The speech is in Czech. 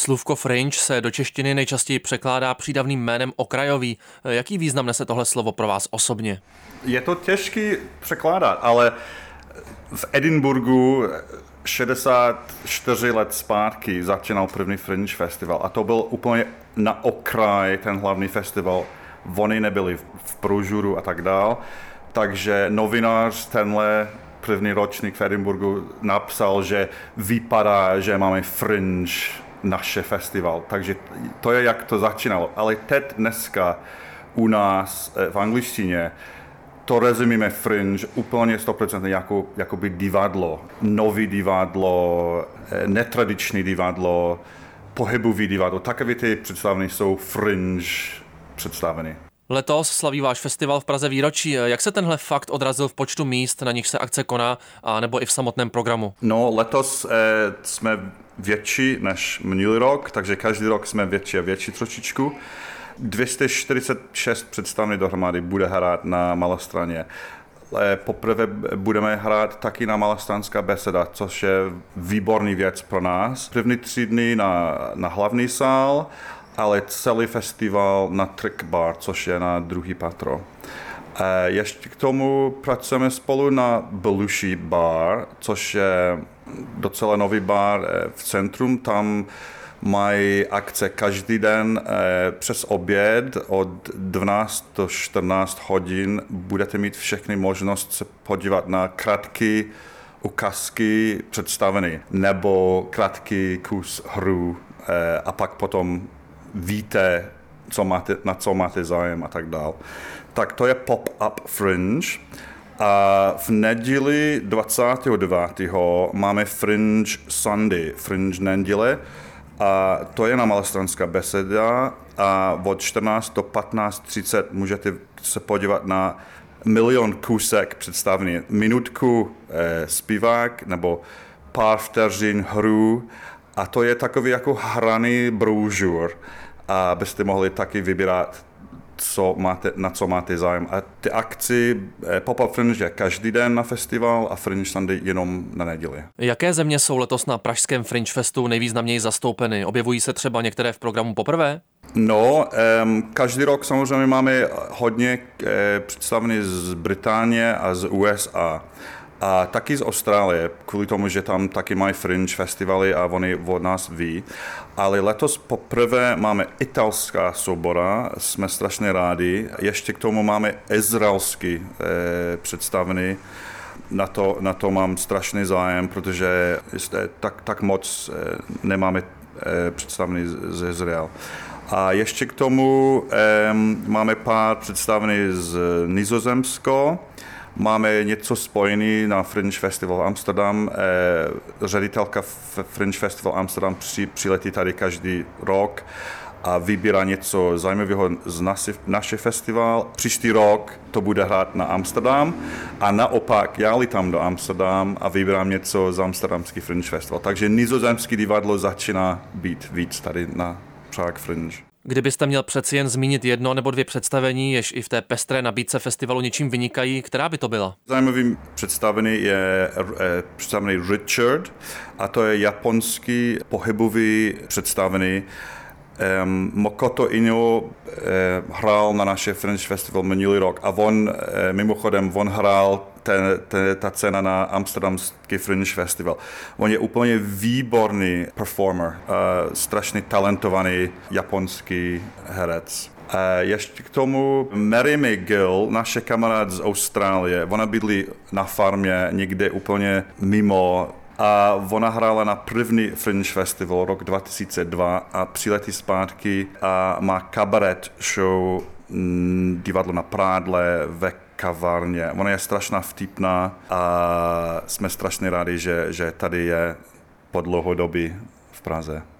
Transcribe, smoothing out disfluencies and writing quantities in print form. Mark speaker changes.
Speaker 1: Slůvko fringe se do češtiny nejčastěji překládá přídavným jménem okrajový. Jaký význam nese tohle slovo pro vás osobně?
Speaker 2: Je to těžký překládat, ale v Edinburghu 64 let zpátky začínal první Fringe festival a to byl úplně na okraj ten hlavní festival. Oni nebyli v průžuru a tak dál, takže novinář tenhle první ročník v Edinburghu napsal, že vypadá, že máme Fringe naše festival, takže to je, jak to začínalo. Ale teď dneska u nás v angličtině to rozumíme Fringe úplně 100% jakoby divadlo. Nový divadlo, netradiční divadlo, pohybový divadlo. Takové ty představení jsou Fringe představeny.
Speaker 1: Letos slaví váš festival v Praze výročí. Jak se tenhle fakt odrazil v počtu míst, na nich se akce koná, a nebo i v samotném programu?
Speaker 2: No, letos jsme větší než minulý rok, takže každý rok jsme větší a větší trošičku. 246 představení dohromady bude hrát na Malostraně. Poprvé budeme hrát taky na Malostranská beseda, což je výborný věc pro nás. První 3 dny na hlavní sál, ale celý festival na Trick Bar, což je na druhý patro. Ještě k tomu pracujeme spolu na Belushi Bar, což je docela nový bar v centrum. Tam mají akce každý den přes oběd od 12 do 14 hodin. Budete mít všechny možnost se podívat na krátké ukázky představeny nebo krátký kus hru a pak potom víte, na co máte zájem a tak dál. Tak to je Pop-Up Fringe. A v neděli 29. máme Fringe Sunday, Fringe neděle. A to je na Malostranská beseda a od 14 do 15:30 můžete se podívat na milion kousek představení. Minutku zpívák nebo pár vteřin hru a to je takový jako hraný brožur, abyste mohli taky vybírat, na co máte zájem. A ty akci Pop-Up Fringe je každý den na festival a Fringe Sunday jenom na neděli.
Speaker 1: Jaké země jsou letos na pražském Fringe Festu nejvýznamněji zastoupeny? Objevují se třeba některé v programu poprvé?
Speaker 2: No, každý rok samozřejmě máme hodně představení z Británie a z USA. A taky z Austrálie, kvůli tomu, že tam taky mají Fringe festivaly a oni od nás ví. Ale letos poprvé máme italská soubora, jsme strašně rádi. Ještě k tomu máme izraelský představení. Na to mám strašný zájem, protože tak moc nemáme představení z Izrael. A ještě k tomu máme pár představení z Nizozemska. Máme něco spojený na Fringe Festival Amsterdam. Ředitelka Fringe Festival Amsterdam přiletí tady každý rok a vybírá něco zajímavého z naše festival. Příští rok to bude hrát na Amsterdam a naopak já lítám do Amsterdam a vybírám něco z Amsterdamský Fringe Festival. Takže nizozemský divadlo začíná být víc tady na Prague Fringe.
Speaker 1: Kdybyste měl přeci jen zmínit 1 nebo 2 představení, jež i v té pestré nabídce festivalu něčím vynikají, která by to byla?
Speaker 2: Zajímavým představení je představení Richard a to je japonský pohybový představení. Makoto Ino hrál na naše Fringe Festival minulý rok a mimochodem hrál ta cena na Amsterdamský Fringe Festival. On je úplně výborný performer, strašně talentovaný japonský herec. Ještě k tomu Mary McGill, naše kamarád z Austrálie, ona bydlí na farmě někde úplně mimo a ona hrála na první Fringe Festival rok 2002 a přiletí zpátky a má kabaret show divadlo na Prádle ve kavárně. Ona je strašná vtipná a jsme strašně rádi, že tady je po dlouhodobí v Praze.